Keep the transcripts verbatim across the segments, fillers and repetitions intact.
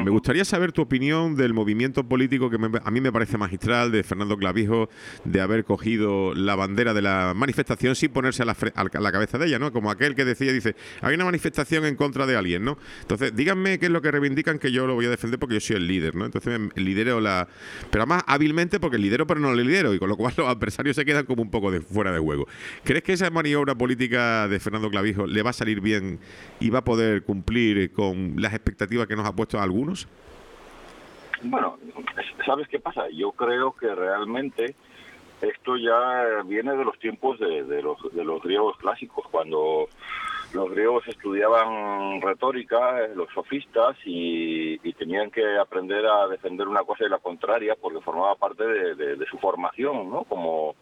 me gustaría saber tu opinión del movimiento político que me, a mí me parece magistral, de Fernando Clavijo, de haber cogido la bandera de la manifestación sin ponerse a la, fre- a la cabeza de ella, ¿no? Como aquel que decía, dice, hay una manifestación en contra de alguien, ¿no? Entonces, díganme qué es lo que reivindican, que yo lo voy a defender porque yo soy el líder, ¿no? Entonces, me- lidero la... Pero además, hábilmente, porque lidero, pero no lo lidero, y con lo cual los adversarios se quedan como un poco de fuera de juego. ¿Crees que esa maniobra política de Fernando Clavijo le va a salir bien y va a poder cumplir con las expectativas que nos ha puesto a algunos? Bueno, ¿sabes qué pasa? Yo creo que realmente esto ya viene de los tiempos de, de los de los griegos clásicos, cuando los griegos estudiaban retórica, eh, los sofistas, y, y tenían que aprender a defender una cosa y la contraria, porque formaba parte de, de, de su formación, ¿no? Como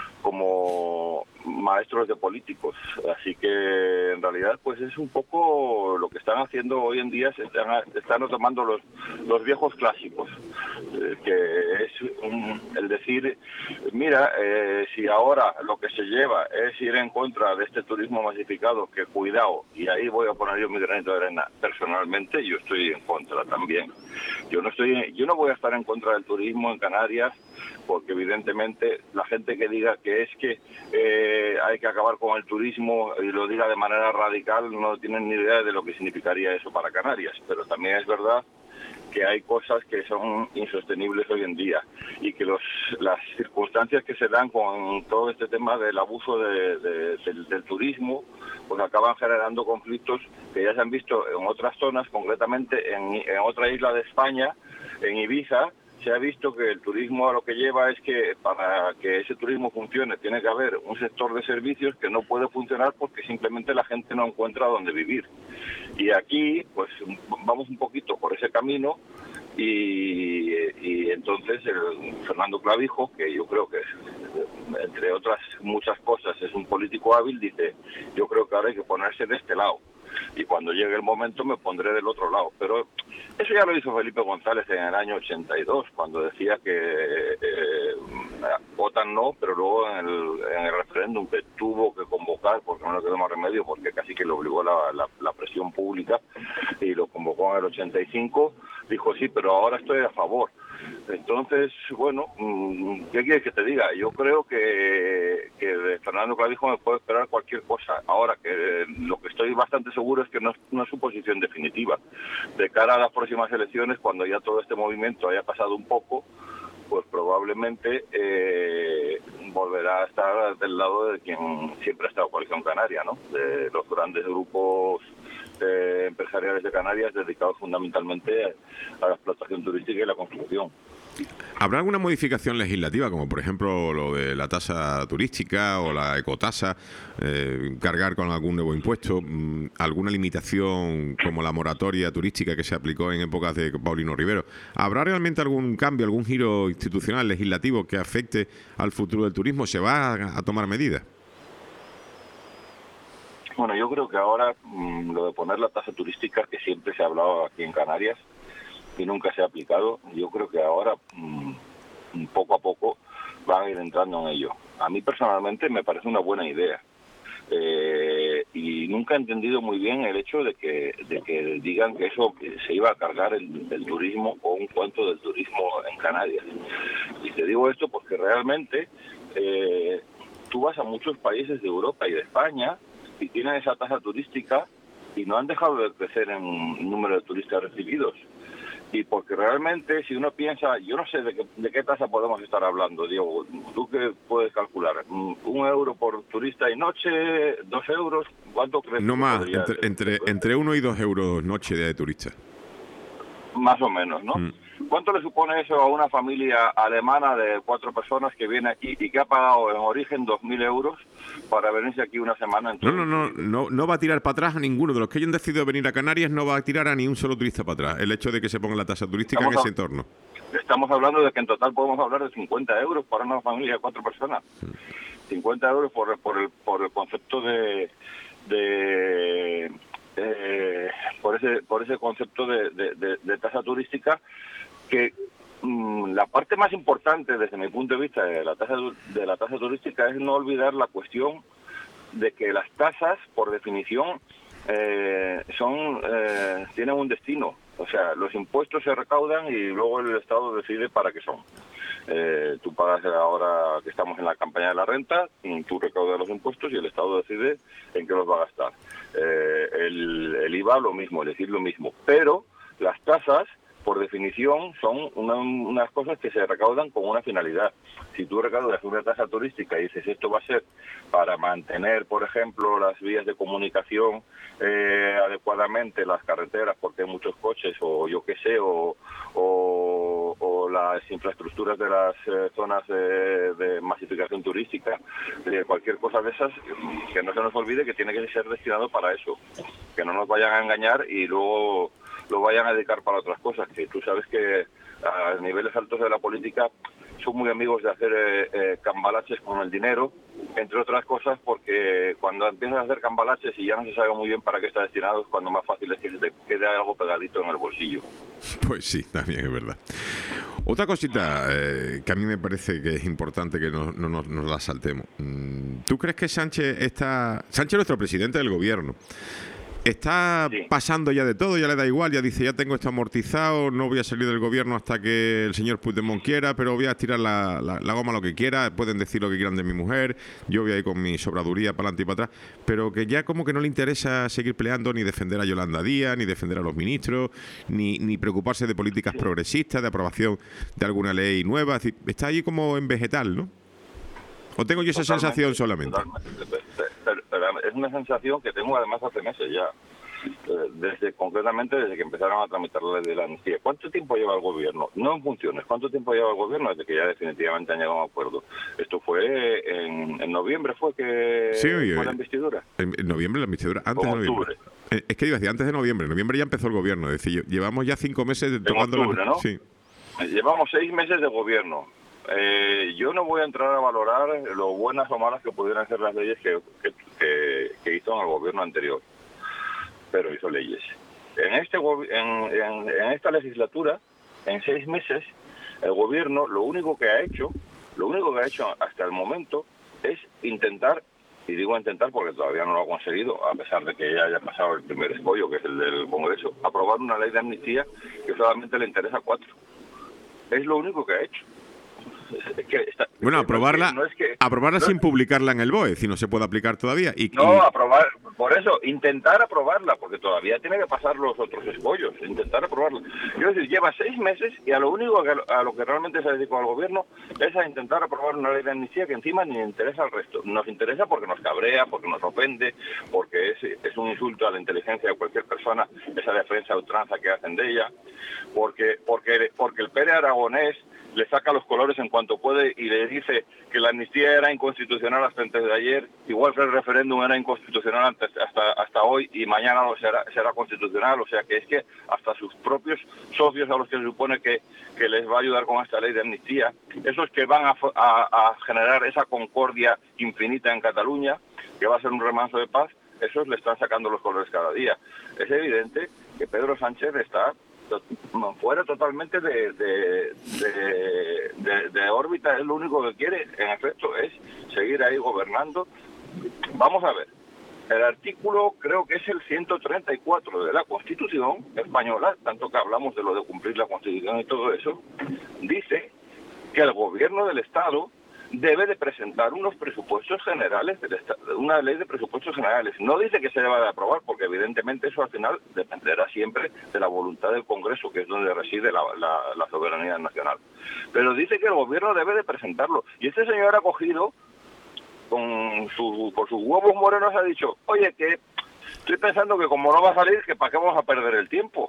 como maestros de políticos. Así que en realidad pues es un poco lo que están haciendo hoy en día, se están, están tomando los, los viejos clásicos, eh, que es un, el decir, mira, eh, si ahora lo que se lleva es ir en contra de este turismo masificado, que cuidado, y ahí voy a poner yo mi granito de arena, personalmente yo estoy en contra también. Yo no estoy, yo no voy a estar en contra del turismo en Canarias, porque evidentemente la gente que diga que es que eh, hay que acabar con el turismo y lo diga de manera radical no tienen ni idea de lo que significaría eso para Canarias. Pero también es verdad que hay cosas que son insostenibles hoy en día y que los, las circunstancias que se dan con todo este tema del abuso de, de, del, del turismo pues acaban generando conflictos que ya se han visto en otras zonas, concretamente en, en otra isla de España, en Ibiza. Se ha visto que el turismo a lo que lleva es que para que ese turismo funcione tiene que haber un sector de servicios que no puede funcionar porque simplemente la gente no encuentra dónde vivir. Y aquí pues vamos un poquito por ese camino y, y entonces el Fernando Clavijo, que yo creo que es, entre otras muchas cosas es un político hábil, dice, yo creo que ahora hay que ponerse de este lado. Y cuando llegue el momento me pondré del otro lado. Pero eso ya lo hizo Felipe González en el año ochenta y dos, cuando decía que eh, votan no, pero luego en el, en el referéndum que tuvo que convocar, porque no le quedó más remedio, porque casi que le obligó la, la, la presión pública, y lo convocó en el ochenta y cinco, dijo sí, pero ahora estoy a favor. Entonces, bueno, ¿qué quieres que te diga? Yo creo que, que de Fernando Clavijo me puedo esperar cualquier cosa. Ahora, que lo que estoy bastante seguro es que no es, no es su posición definitiva. De cara a las próximas elecciones, cuando ya todo este movimiento haya pasado un poco, pues probablemente eh, volverá a estar del lado de quien siempre ha estado Coalición Canaria, ¿no? De los grandes grupos eh, empresariales de Canarias dedicados fundamentalmente a la explotación turística y la construcción. ¿Habrá alguna modificación legislativa, como por ejemplo lo de la tasa turística o la ecotasa, eh, cargar con algún nuevo impuesto, mmm, alguna limitación como la moratoria turística que se aplicó en épocas de Paulino Rivero? ¿Habrá realmente algún cambio, algún giro institucional, legislativo que afecte al futuro del turismo? ¿Se va a, a tomar medidas? Bueno, yo creo que ahora mmm, lo de poner la tasa turística, que siempre se ha hablado aquí en Canarias y nunca se ha aplicado, yo creo que ahora mmm, poco a poco van a ir entrando en ello. A mí personalmente me parece una buena idea. Eh, y nunca he entendido muy bien el hecho de que de que digan que eso que se iba a cargar el, el turismo o un cuento del turismo en Canarias. Y te digo esto porque realmente eh, tú vas a muchos países de Europa y de España y tienen esa tasa turística y no han dejado de crecer en número de turistas recibidos. Y porque realmente, si uno piensa, yo no sé de qué, de qué tasa podemos estar hablando, Diego, ¿tú qué puedes calcular? ¿Un euro por turista y noche? ¿Dos euros? ¿Cuánto crees No que más, podría entre, ser? entre, entre uno y dos euros noche de turista. Más o menos, ¿no? Mm. ¿Cuánto le supone eso a una familia alemana de cuatro personas que viene aquí y que ha pagado en origen dos mil euros para venirse aquí una semana? En no, no, no, no, no va a tirar para atrás a ninguno de los que hayan decidido venir a Canarias, no va a tirar a ni un solo turista para atrás, el hecho de que se ponga la tasa turística estamos en ese a, entorno. Estamos hablando de que en total podemos hablar de cincuenta euros para una familia de cuatro personas. Mm. cincuenta euros por, por, el, por el concepto de... de Eh, por ese por ese concepto de, de, de, de tasa turística, que mmm, la parte más importante desde mi punto de vista de la tasa de la tasa turística es no olvidar la cuestión de que las tasas por definición eh, son eh, tienen un destino O sea, los impuestos se recaudan y luego el Estado decide para qué son. Eh, tú pagas ahora que estamos en la campaña de la renta, tú recaudas los impuestos y el Estado decide en qué los va a gastar. Eh, el, el I V A lo mismo, es decir, lo mismo. Pero las tasas, por definición, son una, unas cosas que se recaudan con una finalidad. Si tú recaudas una tasa turística y dices esto va a ser para mantener, por ejemplo, las vías de comunicación eh, adecuadamente, las carreteras, porque hay muchos coches, o yo qué sé, o, o, o las infraestructuras de las eh, zonas de, de masificación turística, de cualquier cosa de esas, que no se nos olvide que tiene que ser destinado para eso. Que no nos vayan a engañar y luego lo vayan a dedicar para otras cosas, que tú sabes que a niveles altos de la política son muy amigos de hacer eh, eh, cambalaches con el dinero, entre otras cosas porque cuando empiezas a hacer cambalaches y ya no se sabe muy bien para qué está destinado, es cuando más fácil es que se te quede algo pegadito en el bolsillo. Pues sí, también es verdad. Otra cosita eh, que a mí me parece que es importante que no, no, no nos la saltemos. ¿Tú crees que Sánchez está... Sánchez es nuestro presidente del gobierno? ¿Está sí. pasando ya de todo? Ya le da igual, ya dice, ya tengo esto amortizado, no voy a salir del gobierno hasta que el señor Puigdemont quiera, pero voy a estirar la, la, la goma lo que quiera, pueden decir lo que quieran de mi mujer, yo voy a ir con mi sobraduría para adelante y para atrás, pero que ya como que no le interesa seguir peleando ni defender a Yolanda Díaz, ni defender a los ministros, ni, ni preocuparse de políticas sí. progresistas, de aprobación de alguna ley nueva, es decir, está ahí como en vegetal, ¿no? ¿O tengo yo esa totalmente, sensación solamente? Pero, pero es una sensación que tengo además hace meses ya, desde concretamente desde que empezaron a tramitar la ley de la amnistía. ¿Cuánto tiempo lleva el gobierno? No en funciones, ¿cuánto tiempo lleva el gobierno desde que ya definitivamente han llegado a un acuerdo? Esto fue en, en noviembre, ¿fue que sí, oye, fue la investidura? En, en noviembre la investidura, antes de noviembre. Octubre. Es que iba a decir, antes de noviembre, en noviembre ya empezó el gobierno, es decir, llevamos ya cinco meses de tocando en octubre, la... ¿no? Sí. Llevamos seis meses de gobierno. Eh, yo no voy a entrar a valorar lo buenas o malas que pudieran ser las leyes que, que, que, que hizo en el gobierno anterior, pero hizo leyes. En, este, en, en, en esta legislatura, en seis meses, el gobierno lo único que ha hecho, lo único que ha hecho hasta el momento es intentar, y digo intentar porque todavía no lo ha conseguido, a pesar de que ya haya pasado el primer escollo, que es el del Congreso, aprobar una ley de amnistía que solamente le interesa a cuatro. Es lo único que ha hecho. Es que está, bueno, aprobarla, no es que, no es que, aprobarla no, sin publicarla en el B O E, si no se puede aplicar todavía. Y, no, y... aprobar, por eso, intentar aprobarla, porque todavía tiene que pasar los otros escollos, intentar aprobarla. Quiero decir, lleva seis meses y a lo único que, a lo que realmente se dedicó al gobierno es a intentar aprobar una ley de amnistía que encima ni interesa al resto. Nos interesa porque nos cabrea, porque nos ofende, porque es, es un insulto a la inteligencia de cualquier persona, esa defensa a ultranza que hacen de ella, porque, porque, porque el Pere Aragonés le saca los colores en cuanto puede y le dice que la amnistía era inconstitucional hasta antes de ayer, igual que el referéndum era inconstitucional antes, hasta hasta hoy y mañana lo será, será constitucional, o sea que es que hasta sus propios socios a los que se supone que, que les va a ayudar con esta ley de amnistía, esos que van a, a, a generar esa concordia infinita en Cataluña, que va a ser un remanso de paz, esos le están sacando los colores cada día. Es evidente que Pedro Sánchez está fuera totalmente de, de, de, de, de órbita, es lo único que quiere, en efecto, es seguir ahí gobernando. Vamos a ver, el artículo creo que es el ciento treinta y cuatro de la Constitución española, tanto que hablamos de lo de cumplir la Constitución y todo eso, dice que el gobierno del Estado debe de presentar unos presupuestos generales, del Estado, una ley de presupuestos generales. No dice que se deba de aprobar, porque evidentemente eso al final dependerá siempre de la voluntad del Congreso, que es donde reside la, la, la soberanía nacional. Pero dice que el gobierno debe de presentarlo. Y este señor ha cogido, con, su, con sus huevos morenos, ha dicho, oye, que estoy pensando que como no va a salir, que para qué vamos a perder el tiempo.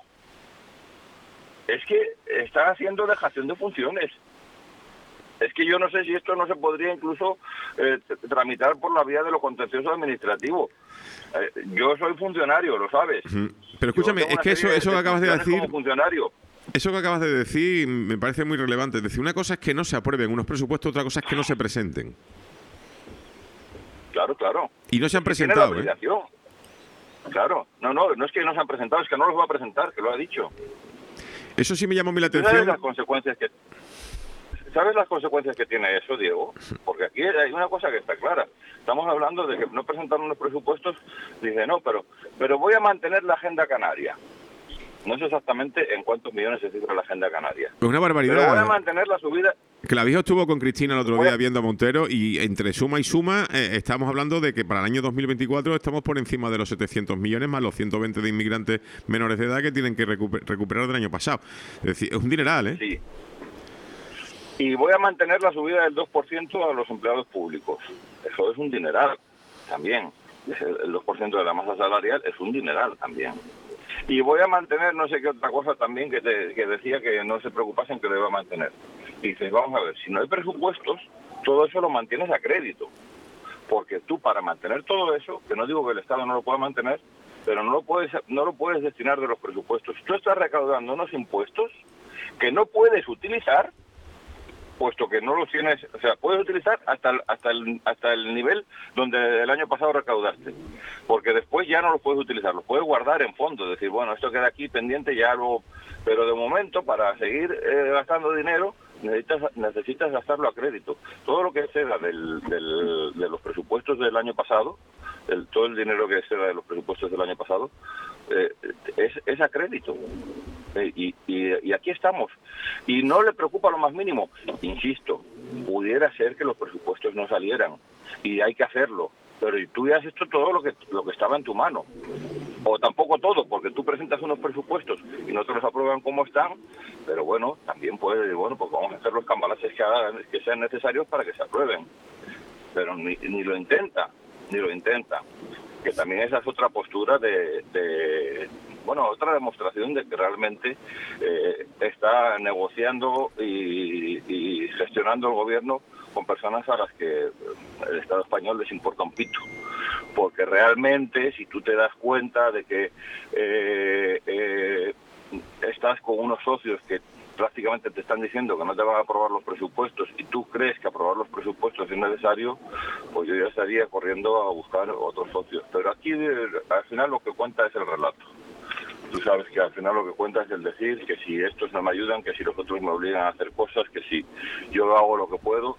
Es que está haciendo dejación de funciones. Es que yo no sé si esto no se podría incluso eh, tramitar por la vía de lo contencioso administrativo. Eh, yo soy funcionario, lo sabes. Uh-huh. Pero escúchame, es que eso, eso que acabas de decir... Como funcionario. Eso que acabas de decir me parece muy relevante. Es decir, una cosa es que no se aprueben unos presupuestos, otra cosa es que no se presenten. Claro, claro. Y no se han presentado, ¿eh? Claro. No, no, no es que no se han presentado, es que no los va a presentar, que lo ha dicho. Eso sí me llamó a mí la atención. ¿Sabes las consecuencias que... ¿Sabes las consecuencias que tiene eso, Diego? Porque aquí hay una cosa que está clara. Estamos hablando de que no presentaron unos presupuestos, dice, no, pero pero voy a mantener la agenda canaria. No sé exactamente en cuántos millones se cifra la agenda canaria. Es una barbaridad. Pero voy a mantener la subida. Clavijo estuvo con Cristina el otro día viendo a Montero y entre suma y suma eh, estamos hablando de que para el año dos mil veinticuatro estamos por encima de los setecientos millones más los ciento veinte de inmigrantes menores de edad que tienen que recuper recuperar del año pasado. Es decir, es un dineral, ¿eh? Sí. Y voy a mantener la subida del dos por ciento a los empleados públicos. Eso es un dineral también. El dos por ciento de la masa salarial es un dineral también. Y voy a mantener no sé qué otra cosa también que, te, que decía que no se preocupasen que lo iba a mantener. Y dices, vamos a ver, si no hay presupuestos, todo eso lo mantienes a crédito. Porque tú para mantener todo eso, que no digo que el Estado no lo pueda mantener, pero no lo puedes, no lo puedes destinar de los presupuestos. Tú estás recaudando unos impuestos que no puedes utilizar, puesto que no los tienes, o sea, puedes utilizar hasta el, hasta el, hasta el nivel donde el año pasado recaudaste, porque después ya no los puedes utilizar, los puedes guardar en fondo, decir, bueno, esto queda aquí pendiente, ya lo... Pero de momento, para seguir eh, gastando dinero, necesitas necesitas gastarlo a crédito. Todo lo que exceda del, del, de los presupuestos del año pasado, el, todo el dinero que exceda de los presupuestos del año pasado, eh, es, es a crédito. Eh, y, y, y aquí estamos. Y no le preocupa lo más mínimo. Insisto, pudiera ser que los presupuestos no salieran. Y hay que hacerlo. Pero tú ya has hecho todo lo que, lo que estaba en tu mano. O tampoco todo, porque tú presentas unos presupuestos y no te los aprueban como están, pero bueno, también puedes decir, bueno, pues vamos a hacer los cambalaches que, hagan, que sean necesarios para que se aprueben. Pero ni, ni lo intenta, ni lo intenta. Que también esa es otra postura de, de bueno, otra demostración de que realmente eh, está negociando y, y gestionando el gobierno con personas a las que el Estado español les importa un pito. Porque realmente, si tú te das cuenta de que eh, eh, estás con unos socios que prácticamente te están diciendo que no te van a aprobar los presupuestos y tú crees que aprobar los presupuestos es necesario, pues yo ya estaría corriendo a buscar otros socios. Pero aquí al final lo que cuenta es el relato. Tú sabes que al final lo que cuenta es el decir que si estos no me ayudan, que si los otros me obligan a hacer cosas, que si yo hago lo que puedo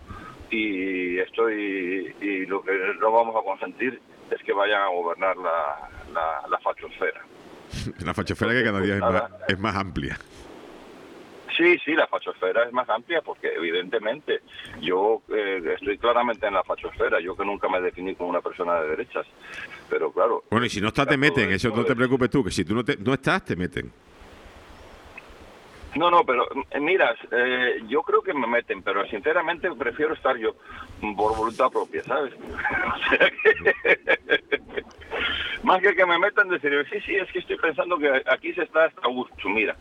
y estoy y lo que no vamos a consentir es que vayan a gobernar la, la, la fachosfera. La fachosfera que cada día es más, es más amplia. Sí, sí, la fachosfera es más amplia porque evidentemente yo eh, estoy claramente en la fachosfera, yo que nunca me definí como una persona de derechas, pero claro... Bueno, y si no estás te meten, eso no te preocupes tú, que si tú no, te, no estás te meten. No, no, pero eh, mira, eh, yo creo que me meten, pero sinceramente prefiero estar yo por voluntad propia, ¿sabes? O sea que... Más que que me metan, decir, sí, sí, es que estoy pensando que aquí se está hasta gusto, mira.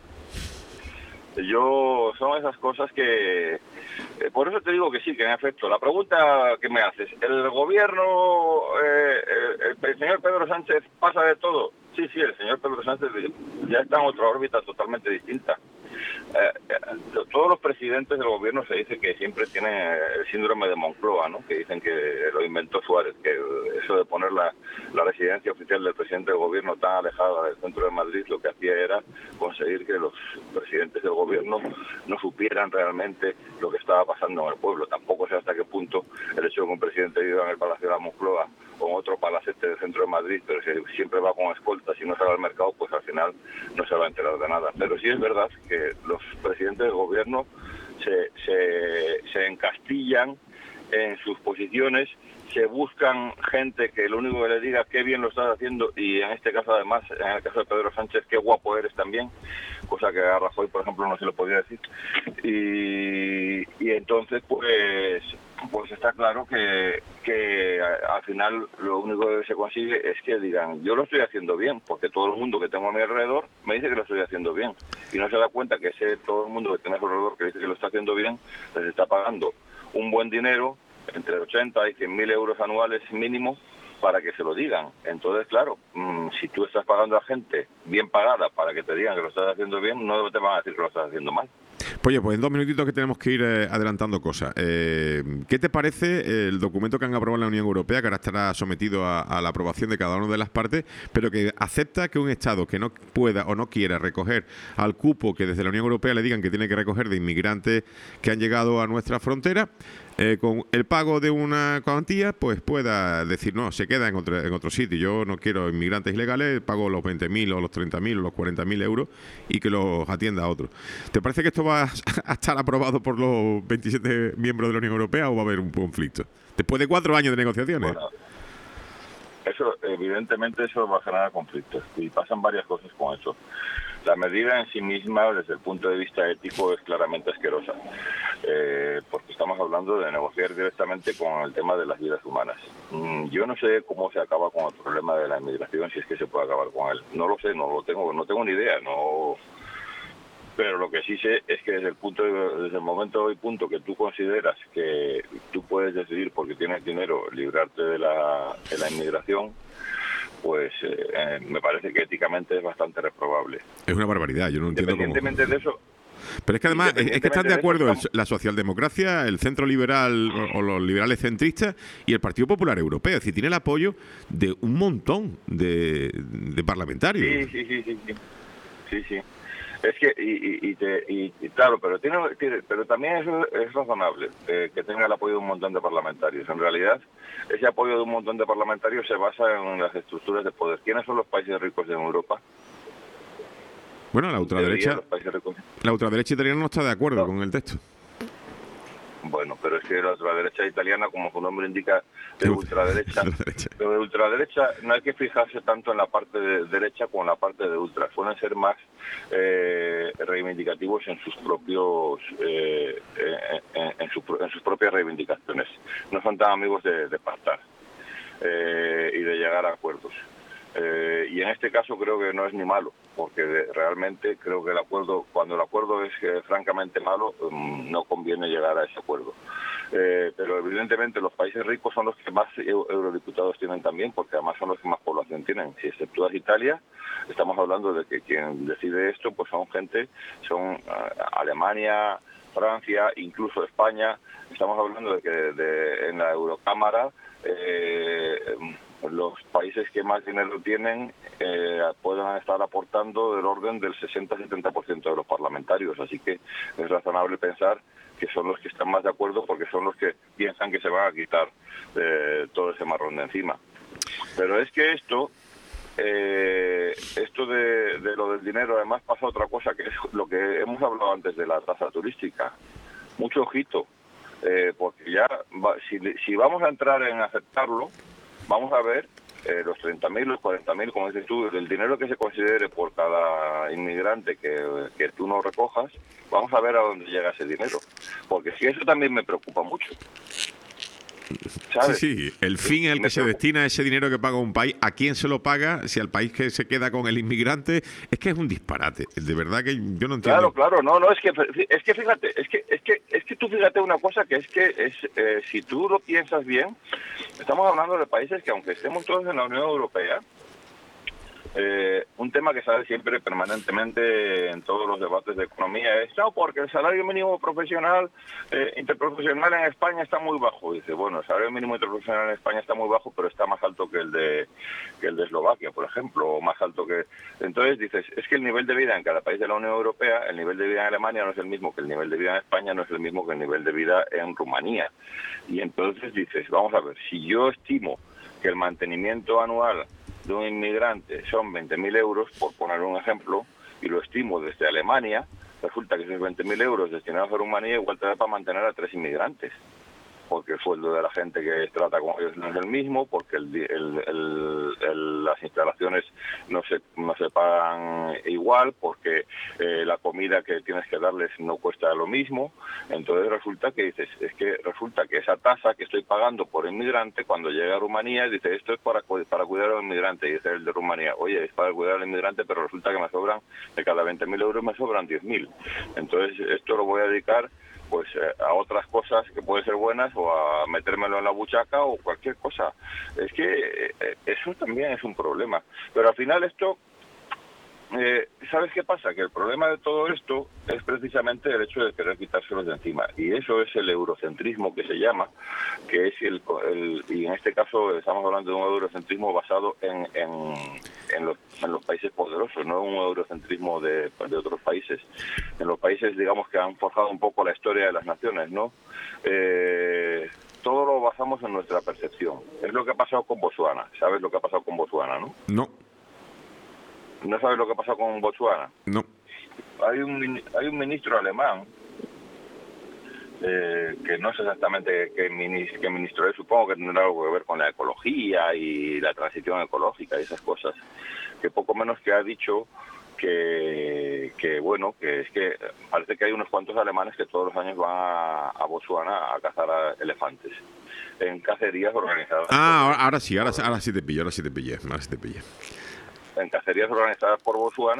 Yo, son esas cosas que... Eh, por eso te digo que sí, que en efecto, la pregunta que me haces, ¿el gobierno, eh, el, el señor Pedro Sánchez pasa de todo? Sí, sí, el señor Pedro Sánchez ya está en otra órbita totalmente distinta. Eh, eh, todos los presidentes del gobierno se dice que siempre tienen el síndrome de Moncloa, ¿no? Que dicen que lo inventó Suárez, que eso de poner la, la residencia oficial del presidente del gobierno tan alejada del centro de Madrid lo que hacía era conseguir que los presidentes del gobierno no supieran realmente lo que estaba pasando en el pueblo. Tampoco sé hasta qué punto el hecho de que un presidente viva en el Palacio de la Moncloa o en otro palacete del centro de Madrid, pero si siempre va con escoltas y no sale al mercado, pues al final no se va a enterar de nada. Pero sí es verdad que los presidentes del gobierno se, se, se encastillan en sus posiciones, se buscan gente que lo único que le diga qué bien lo estás haciendo, y en este caso además, en el caso de Pedro Sánchez, qué guapo eres también, cosa que a Rajoy, por ejemplo, no se lo podía decir. Y, y entonces, pues pues está claro que, que al final lo único que se consigue es que digan, yo lo estoy haciendo bien, porque todo el mundo que tengo a mi alrededor me dice que lo estoy haciendo bien. Y no se da cuenta que ese todo el mundo que tiene a su alrededor que dice que lo está haciendo bien, les está pagando un buen dinero, entre ochenta y cien mil euros anuales mínimo, para que se lo digan. Entonces, claro, mmm, si tú estás pagando a gente bien pagada para que te digan que lo estás haciendo bien, no te van a decir que lo estás haciendo mal. Oye, pues en dos minutitos que tenemos que ir eh, adelantando cosas. Eh, ¿Qué te parece el documento que han aprobado en la Unión Europea, que ahora estará sometido a, a la aprobación de cada una de las partes, pero que acepta que un Estado que no pueda o no quiera recoger al cupo que desde la Unión Europea le digan que tiene que recoger de inmigrantes que han llegado a nuestra frontera, Eh, con el pago de una cuantía, pues pueda decir, no, se queda en otro, en otro sitio, yo no quiero inmigrantes ilegales, pago los veinte mil o los treinta mil o los cuarenta mil euros y que los atienda a otro. ¿Te parece que esto va a estar aprobado por los veintisiete miembros de la Unión Europea o va a haber un conflicto? Después de cuatro años de negociaciones. Bueno, eso, evidentemente, eso va a generar conflictos y pasan varias cosas con eso. La medida en sí misma, desde el punto de vista ético, es claramente asquerosa, eh, porque estamos hablando de negociar directamente con el tema de las vidas humanas. Mm, yo no sé cómo se acaba con el problema de la inmigración, si es que se puede acabar con él. No lo sé, no lo tengo, no tengo ni idea, no. Pero lo que sí sé es que desde el punto, de, desde el momento y punto que tú consideras que tú puedes decidir, porque tienes dinero, librarte de la, de la inmigración, pues eh, me parece que éticamente es bastante reprobable. Es una barbaridad, yo no entiendo cómo. Independientemente de eso... Pero es que además, es que están de acuerdo el, la socialdemocracia, el centro liberal o, o los liberales centristas y el Partido Popular Europeo. Es decir, tiene el apoyo de un montón de, de parlamentarios. Sí, sí, sí, sí, sí. sí, sí. Es que, y, y, y, te, y, y claro, pero tiene, tiene, pero también es, es razonable eh, que tenga el apoyo de un montón de parlamentarios. En realidad, ese apoyo de un montón de parlamentarios se basa en las estructuras de poder. ¿Quiénes son los países ricos en Europa? Bueno, la ultraderecha, la ultraderecha italiana no está de acuerdo no. con el texto. Bueno, pero es que la ultraderecha italiana, como su nombre indica, de ultraderecha, pero de ultraderecha no hay que fijarse tanto en la parte de derecha como en la parte de ultra. Suelen ser más eh, reivindicativos en sus propios, eh, en, en, su, en sus propias reivindicaciones. No son tan amigos de, de pactar eh, y de llegar a acuerdos. Eh, y en este caso creo que no es ni malo, porque de, realmente creo que el acuerdo, cuando el acuerdo es eh, francamente malo, um, no conviene llegar a ese acuerdo. Eh, pero evidentemente los países ricos son los que más eurodiputados tienen también, porque además son los que más población tienen. Si exceptúas Italia, estamos hablando de que quien decide esto pues son gente, son uh, Alemania, Francia, incluso España. Estamos hablando de que de, en la Eurocámara eh, los países que más dinero tienen eh, pueden estar aportando del orden del sesenta a setenta por ciento de los parlamentarios, así que es razonable pensar que son los que están más de acuerdo porque son los que piensan que se van a quitar eh, todo ese marrón de encima. Pero es que esto, eh, esto de, de lo del dinero, además pasa otra cosa, que es lo que hemos hablado antes de la tasa turística. Mucho ojito, eh, porque ya va, si, si vamos a entrar en aceptarlo, vamos a ver eh, los treinta mil, los cuarenta mil, como dices tú, el dinero que se considere por cada inmigrante que, que tú no recojas, vamos a ver a dónde llega ese dinero. Porque si eso también me preocupa mucho. ¿Sabes? Sí, sí, el fin al que se destina ese dinero que paga un país, ¿a quién se lo paga? Si al país que se queda con el inmigrante, es que es un disparate. De verdad que yo no entiendo. Claro, claro, no, no, es que, es que fíjate, es que, es que, es que tú fíjate una cosa que es que es, eh, si tú lo piensas bien, estamos hablando de países que aunque estemos todos en la Unión Europea, Eh, un tema que sale siempre permanentemente en todos los debates de economía es, no, porque el salario mínimo profesional, eh, interprofesional en España está muy bajo. Dice, bueno, el salario mínimo interprofesional en España está muy bajo, pero está más alto que el de que el de Eslovaquia, por ejemplo, o más alto que... Entonces dices, es que el nivel de vida en cada país de la Unión Europea, el nivel de vida en Alemania no es el mismo que el nivel de vida en España, no es el mismo que el nivel de vida en Rumanía. Y entonces dices, vamos a ver, si yo estimo que el mantenimiento anual de un inmigrante son veinte mil euros, por poner un ejemplo, y lo estimo desde Alemania, resulta que esos veinte mil euros destinados a Rumanía igual te da para mantener a tres inmigrantes, porque el sueldo de la gente que trata con ellos no es el mismo, porque el, el, el, el, las instalaciones no se, no se pagan igual, porque eh, la comida que tienes que darles no cuesta lo mismo. Entonces resulta que dices, es que resulta que esa tasa que estoy pagando por inmigrante, cuando llega a Rumanía, dice, esto es para, para cuidar al inmigrante, y dice el de Rumanía, oye, es para cuidar al inmigrante, pero resulta que me sobran, de cada veinte mil euros me sobran diez mil. Entonces esto lo voy a dedicar pues eh, a otras cosas que pueden ser buenas, o a metérmelo en la buchaca o cualquier cosa. Es que eh, eso también es un problema. Pero al final esto eh, ¿sabes qué pasa? Que el problema de todo esto es precisamente el hecho de querer quitárselos de encima. Y eso es el eurocentrismo que se llama, que es el, el y en este caso estamos hablando de un eurocentrismo basado en, en, en, los, en los países poderosos, no un eurocentrismo de, de otros países. En los países, digamos, que han forjado un poco la historia de las naciones, ¿no? Eh, todo lo basamos en nuestra percepción. Es lo que ha pasado con Botsuana. ¿Sabes lo que ha pasado con Botsuana, no? No. ¿No sabes lo que ha pasado con Botsuana? No. Hay un, hay un ministro alemán, eh, que no sé exactamente qué ministro, qué ministro es, supongo que tendrá algo que ver con la ecología y la transición ecológica y esas cosas, que poco menos que ha dicho que, que bueno, que es que parece que hay unos cuantos alemanes que todos los años van a, a Botsuana a cazar a elefantes en cacerías organizadas. Ah, ahora, ahora sí, ahora, ahora sí te pillo, ahora sí te pillé, ahora sí te pillé. En cacerías organizadas por Botsuana,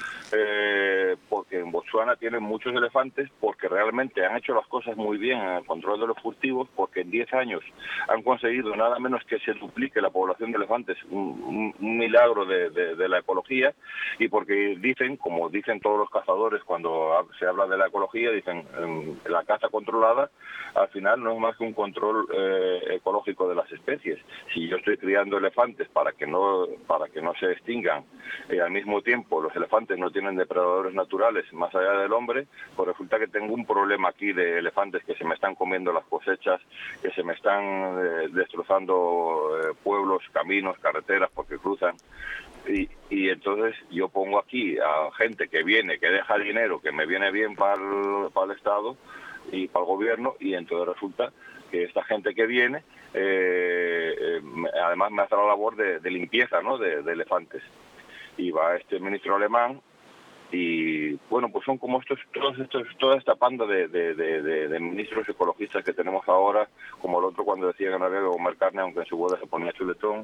eh, porque en Botsuana tienen muchos elefantes, porque realmente han hecho las cosas muy bien en el control de los furtivos, porque en diez años han conseguido nada menos que se duplique la población de elefantes, un, un, un milagro de, de, de la ecología, y porque dicen, como dicen todos los cazadores cuando se habla de la ecología, dicen eh, la caza controlada al final no es más que un control eh, ecológico de las especies. Si yo estoy criando elefantes para que no para que no se extingan, y al mismo tiempo los elefantes no tienen depredadores naturales más allá del hombre, pues resulta que tengo un problema aquí de elefantes que se me están comiendo las cosechas, que se me están eh, destrozando eh, pueblos, caminos, carreteras porque cruzan. Y, y entonces yo pongo aquí a gente que viene, que deja dinero, que me viene bien para el, para el Estado y para el gobierno, y entonces resulta que esta gente que viene eh, eh, además me hace la labor de, de limpieza, ¿no?, de, de elefantes. Y va este ministro alemán y bueno, pues son como estos, todos estos, toda esta panda de, de, de, de, de ministros ecologistas que tenemos ahora, como el otro cuando decía que no había que comer carne aunque en su boda se ponía chuletón,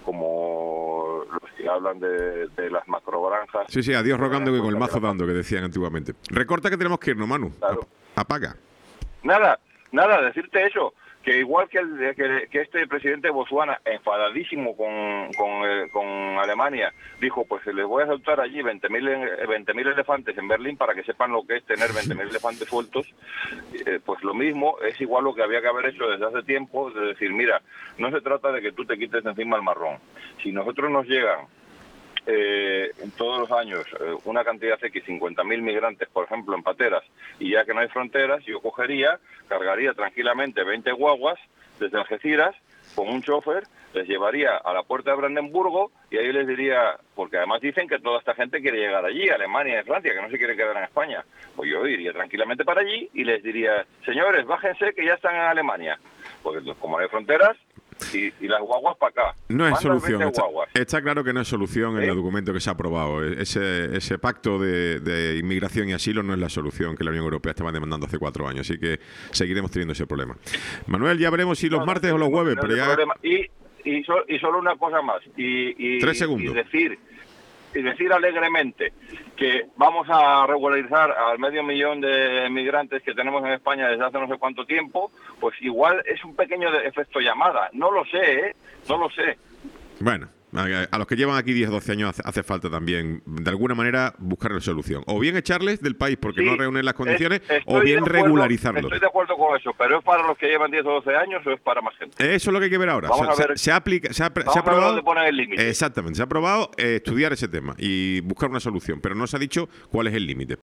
como los que hablan de, de las macrogranjas. Sí, sí, adiós rogando que con el mazo dando, que decían antiguamente. Recorta que tenemos que irnos, Manu. Claro. Apaga. Nada, nada, decirte eso, que igual que, el, que, que este presidente de Botsuana, enfadadísimo con, con, eh, con Alemania, dijo, pues les voy a soltar allí veinte mil elefantes en Berlín para que sepan lo que es tener veinte mil elefantes sueltos, eh, pues lo mismo, es igual lo que había que haber hecho desde hace tiempo, de decir, mira, no se trata de que tú te quites de encima el marrón. Si nosotros nos llegan Eh, en todos los años eh, una cantidad X, cincuenta mil migrantes, por ejemplo, en pateras, y ya que no hay fronteras, yo cogería, cargaría tranquilamente veinte guaguas desde Algeciras con un chofer, les llevaría a la puerta de Brandenburgo y ahí les diría, porque además dicen que toda esta gente quiere llegar allí, a Alemania y Francia, que no se quiere quedar en España. Pues yo iría tranquilamente para allí y les diría, señores, bájense que ya están en Alemania, porque como no hay fronteras, Y, y las guaguas para acá. No es solución. Está, está claro que no es solución ¿Eh? en el documento que se ha aprobado. Ese, ese pacto de, de inmigración y asilo no es la solución que la Unión Europea estaba demandando hace cuatro años. Así que seguiremos teniendo ese problema. Manuel, ya veremos si los no, martes no, o los jueves. No pero ya... Y, y, so, y solo una cosa más. Y, y, Tres segundos. Y decir, y decir alegremente que vamos a regularizar al medio millón de migrantes que tenemos en España desde hace no sé cuánto tiempo, pues igual es un pequeño efecto llamada. No lo sé, ¿eh? No lo sé. Bueno, a los que llevan aquí diez o doce años hace, hace falta también, de alguna manera, buscar la solución. O bien echarles del país porque sí, no reúnen las condiciones, es, o bien acuerdo, regularizarlos. Estoy de acuerdo con eso, pero ¿es para los que llevan diez o doce años o es para más gente? Eso es lo que hay que ver ahora. Vamos o sea, a ver, se, se, aplica, se ha, vamos se ha aprobado, a ver dónde ponen el límite. Exactamente, se ha aprobado eh, estudiar ese tema y buscar una solución, pero no se ha dicho cuál es el límite.